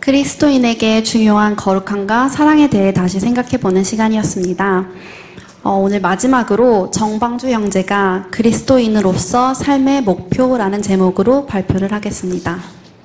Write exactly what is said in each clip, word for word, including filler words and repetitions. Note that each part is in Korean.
그리스도인에게 중요한 거룩함과 사랑에 대해 다시 생각해보는 시간이었습니다. 어, 오늘 마지막으로 정방주 형제가 그리스도인으로서 삶의 목표라는 제목으로 발표를 하겠습니다.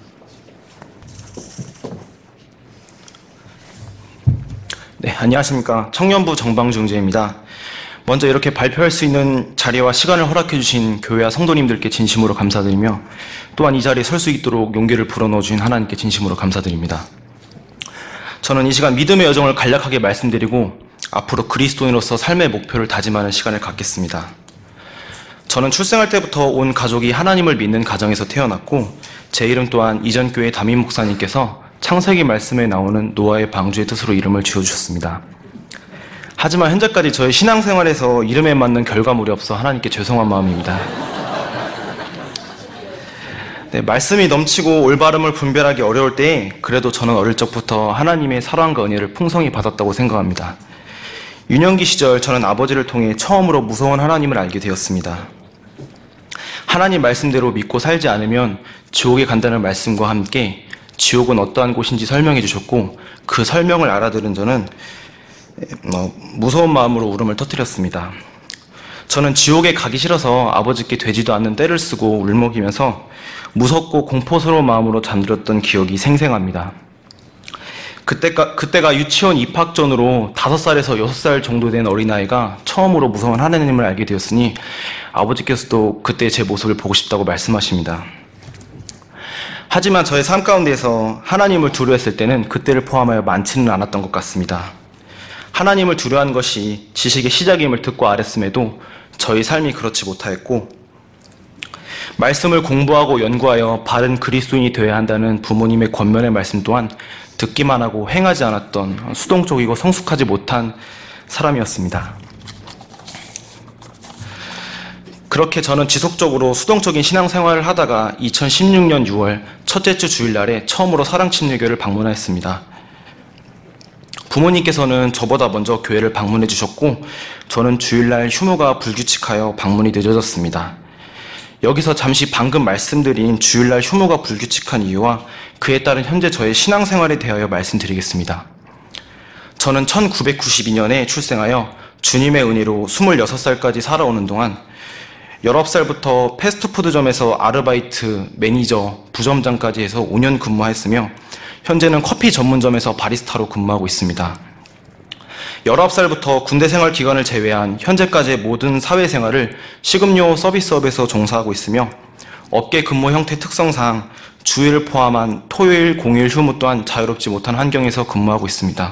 네, 안녕하십니까. 청년부 정방주 형제입니다. 먼저 이렇게 발표할 수 있는 자리와 시간을 허락해 주신 교회와 성도님들께 진심으로 감사드리며 또한 이 자리에 설 수 있도록 용기를 불어넣어 주신 하나님께 진심으로 감사드립니다. 저는 이 시간 믿음의 여정을 간략하게 말씀드리고 앞으로 그리스도인으로서 삶의 목표를 다짐하는 시간을 갖겠습니다. 저는 출생할 때부터 온 가족이 하나님을 믿는 가정에서 태어났고 제 이름 또한 이전 교회 담임 목사님께서 창세기 말씀에 나오는 노아의 방주의 뜻으로 이름을 지어주셨습니다. 하지만 현재까지 저의 신앙생활에서 이름에 맞는 결과물이 없어 하나님께 죄송한 마음입니다. 네, 말씀이 넘치고 올바름을 분별하기 어려울 때에 그래도 저는 어릴 적부터 하나님의 사랑과 은혜를 풍성히 받았다고 생각합니다. 유년기 시절 저는 아버지를 통해 처음으로 무서운 하나님을 알게 되었습니다. 하나님 말씀대로 믿고 살지 않으면 지옥에 간다는 말씀과 함께 지옥은 어떠한 곳인지 설명해 주셨고 그 설명을 알아들은 저는 어, 무서운 마음으로 울음을 터뜨렸습니다. 저는 지옥에 가기 싫어서 아버지께 되지도 않는 떼를 쓰고 울먹이면서 무섭고 공포스러운 마음으로 잠들었던 기억이 생생합니다. 그때가, 그때가 유치원 입학 전으로 다섯 살에서 여섯 살 정도 된 어린아이가 처음으로 무서운 하나님을 알게 되었으니 아버지께서도 그때 제 모습을 보고 싶다고 말씀하십니다. 하지만 저의 삶 가운데서 하나님을 두려워했을 때는 그때를 포함하여 많지는 않았던 것 같습니다. 하나님을 두려워한 것이 지식의 시작임을 듣고 알았음에도 저희 삶이 그렇지 못하였고 말씀을 공부하고 연구하여 바른 그리스도인이 되어야 한다는 부모님의 권면의 말씀 또한 듣기만 하고 행하지 않았던 수동적이고 성숙하지 못한 사람이었습니다. 그렇게 저는 지속적으로 수동적인 신앙생활을 하다가 이천십육 년 유월 첫째 주 주일날에 처음으로 사랑침례교회를 방문하였습니다. 부모님께서는 저보다 먼저 교회를 방문해 주셨고 저는 주일날 휴무가 불규칙하여 방문이 늦어졌습니다. 여기서 잠시 방금 말씀드린 주일날 휴무가 불규칙한 이유와 그에 따른 현재 저의 신앙생활에 대하여 말씀드리겠습니다. 저는 천구백구십이 년에 출생하여 주님의 은혜로 스물여섯 살까지 살아오는 동안 열아홉 살부터 패스트푸드점에서 아르바이트, 매니저, 부점장까지 해서 오 년 근무했으며 현재는 커피 전문점에서 바리스타로 근무하고 있습니다. 열아홉 살부터 군대 생활 기간을 제외한 현재까지의 모든 사회생활을 식음료 서비스업에서 종사하고 있으며 업계 근무 형태 특성상 주일을 포함한 토요일, 공휴일 휴무 또한 자유롭지 못한 환경에서 근무하고 있습니다.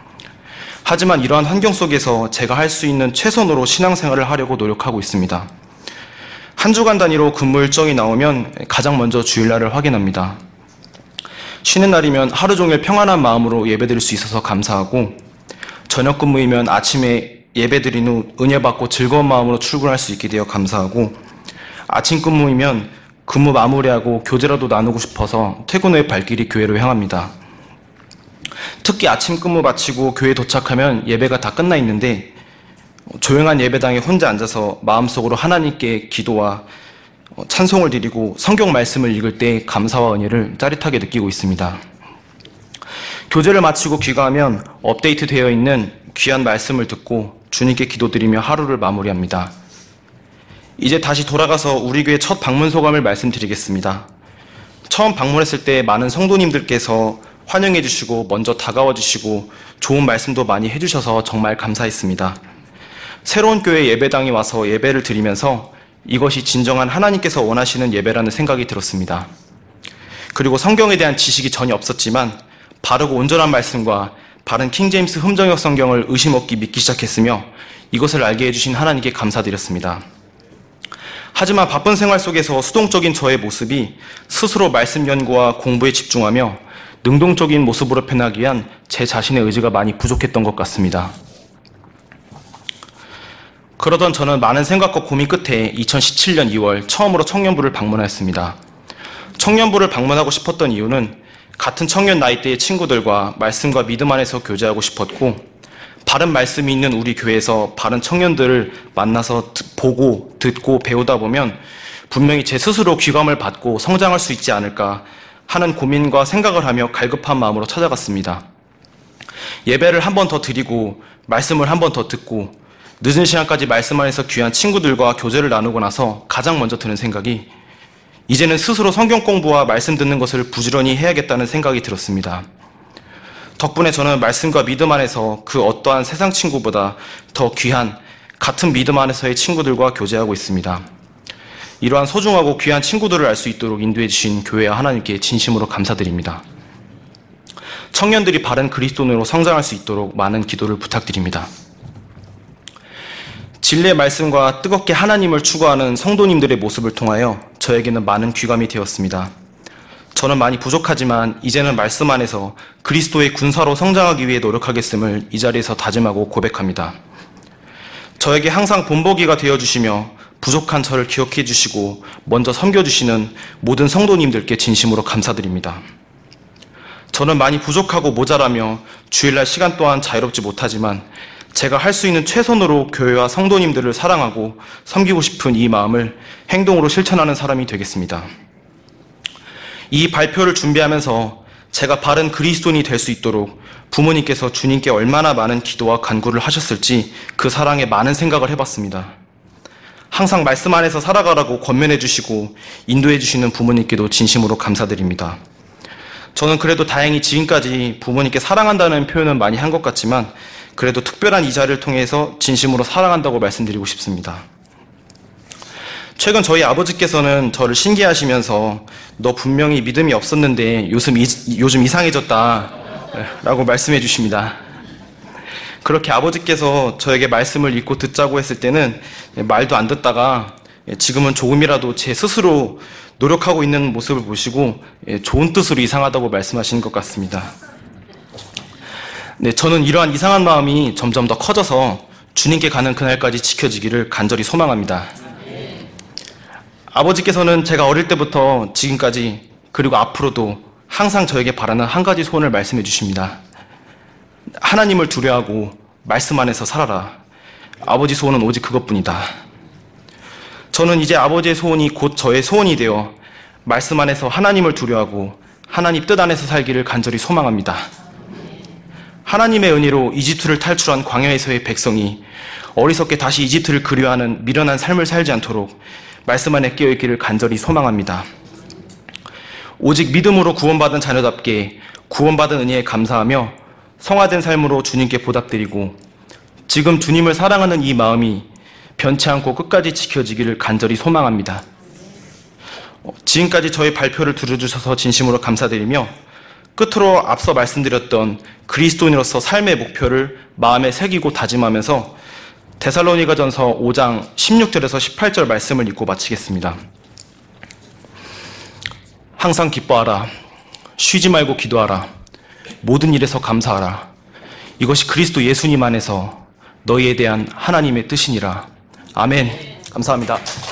하지만 이러한 환경 속에서 제가 할 수 있는 최선으로 신앙생활을 하려고 노력하고 있습니다. 한 주간 단위로 근무 일정이 나오면 가장 먼저 주일날을 확인합니다. 쉬는 날이면 하루 종일 평안한 마음으로 예배드릴 수 있어서 감사하고 저녁 근무이면 아침에 예배드린 후 은혜 받고 즐거운 마음으로 출근할 수 있게 되어 감사하고 아침 근무이면 근무 마무리하고 교제라도 나누고 싶어서 퇴근 후에 발길이 교회로 향합니다. 특히 아침 근무 마치고 교회 도착하면 예배가 다 끝나 있는데 조용한 예배당에 혼자 앉아서 마음속으로 하나님께 기도와 찬송을 드리고 성경 말씀을 읽을 때 감사와 은혜를 짜릿하게 느끼고 있습니다. 교제를 마치고 귀가하면 업데이트 되어 있는 귀한 말씀을 듣고 주님께 기도드리며 하루를 마무리합니다. 이제 다시 돌아가서 우리 교회 첫 방문 소감을 말씀드리겠습니다. 처음 방문했을 때 많은 성도님들께서 환영해 주시고 먼저 다가와 주시고 좋은 말씀도 많이 해주셔서 정말 감사했습니다. 새로운 교회 예배당에 와서 예배를 드리면서 이것이 진정한 하나님께서 원하시는 예배라는 생각이 들었습니다. 그리고 성경에 대한 지식이 전혀 없었지만 바르고 온전한 말씀과 바른 킹제임스 흠정역 성경을 의심 없이 믿기 시작했으며 이것을 알게 해주신 하나님께 감사드렸습니다. 하지만 바쁜 생활 속에서 수동적인 저의 모습이 스스로 말씀 연구와 공부에 집중하며 능동적인 모습으로 변하기 위한 제 자신의 의지가 많이 부족했던 것 같습니다. 그러던 저는 많은 생각과 고민 끝에 이천십칠 년 이월 처음으로 청년부를 방문하였습니다. 청년부를 방문하고 싶었던 이유는 같은 청년 나이대의 친구들과 말씀과 믿음 안에서 교제하고 싶었고 바른 말씀이 있는 우리 교회에서 바른 청년들을 만나서 보고 듣고 배우다 보면 분명히 제 스스로 귀감을 받고 성장할 수 있지 않을까 하는 고민과 생각을 하며 갈급한 마음으로 찾아갔습니다. 예배를 한 번 더 드리고 말씀을 한 번 더 듣고 늦은 시간까지 말씀 안에서 귀한 친구들과 교제를 나누고 나서 가장 먼저 드는 생각이 이제는 스스로 성경 공부와 말씀 듣는 것을 부지런히 해야겠다는 생각이 들었습니다. 덕분에 저는 말씀과 믿음 안에서 그 어떠한 세상 친구보다 더 귀한 같은 믿음 안에서의 친구들과 교제하고 있습니다. 이러한 소중하고 귀한 친구들을 알 수 있도록 인도해 주신 교회와 하나님께 진심으로 감사드립니다. 청년들이 바른 그리스도인으로 성장할 수 있도록 많은 기도를 부탁드립니다. 진리의 말씀과 뜨겁게 하나님을 추구하는 성도님들의 모습을 통하여 저에게는 많은 귀감이 되었습니다. 저는 많이 부족하지만 이제는 말씀 안에서 그리스도의 군사로 성장하기 위해 노력하겠음을 이 자리에서 다짐하고 고백합니다. 저에게 항상 본보기가 되어주시며 부족한 저를 기억해 주시고 먼저 섬겨주시는 모든 성도님들께 진심으로 감사드립니다. 저는 많이 부족하고 모자라며 주일날 시간 또한 자유롭지 못하지만 제가 할 수 있는 최선으로 교회와 성도님들을 사랑하고 섬기고 싶은 이 마음을 행동으로 실천하는 사람이 되겠습니다. 이 발표를 준비하면서 제가 바른 그리스도인이 될 수 있도록 부모님께서 주님께 얼마나 많은 기도와 간구를 하셨을지 그 사랑에 많은 생각을 해봤습니다. 항상 말씀 안에서 살아가라고 권면해 주시고 인도해 주시는 부모님께도 진심으로 감사드립니다. 저는 그래도 다행히 지금까지 부모님께 사랑한다는 표현은 많이 한 것 같지만 그래도 특별한 이 자리를 통해서 진심으로 사랑한다고 말씀드리고 싶습니다. 최근 저희 아버지께서는 저를 신기하시면서 너 분명히 믿음이 없었는데 요즘, 이, 요즘 이상해졌다 라고 말씀해 주십니다. 그렇게 아버지께서 저에게 말씀을 읽고 듣자고 했을 때는 말도 안 듣다가 지금은 조금이라도 제 스스로 노력하고 있는 모습을 보시고 좋은 뜻으로 이상하다고 말씀하시는 것 같습니다. 네, 저는 이러한 이상한 마음이 점점 더 커져서 주님께 가는 그날까지 지켜지기를 간절히 소망합니다. 아버지께서는 제가 어릴 때부터 지금까지 그리고 앞으로도 항상 저에게 바라는 한 가지 소원을 말씀해 주십니다. 하나님을 두려워하고 말씀 안에서 살아라. 아버지 소원은 오직 그것뿐이다. 저는 이제 아버지의 소원이 곧 저의 소원이 되어 말씀 안에서 하나님을 두려워하고 하나님 뜻 안에서 살기를 간절히 소망합니다. 하나님의 은혜로 이집트를 탈출한 광야에서의 백성이 어리석게 다시 이집트를 그리워하는 미련한 삶을 살지 않도록 말씀 안에 깨어있기를 간절히 소망합니다. 오직 믿음으로 구원받은 자녀답게 구원받은 은혜에 감사하며 성화된 삶으로 주님께 보답드리고 지금 주님을 사랑하는 이 마음이 변치 않고 끝까지 지켜지기를 간절히 소망합니다. 지금까지 저희 발표를 들어주셔서 진심으로 감사드리며 끝으로 앞서 말씀드렸던 그리스도인으로서 삶의 목표를 마음에 새기고 다짐하면서 데살로니가전서 오 장 십육 절에서 십팔 절 말씀을 읽고 마치겠습니다. 항상 기뻐하라. 쉬지 말고 기도하라. 모든 일에서 감사하라. 이것이 그리스도 예수님 안에서 너희에 대한 하나님의 뜻이니라. 아멘. 감사합니다.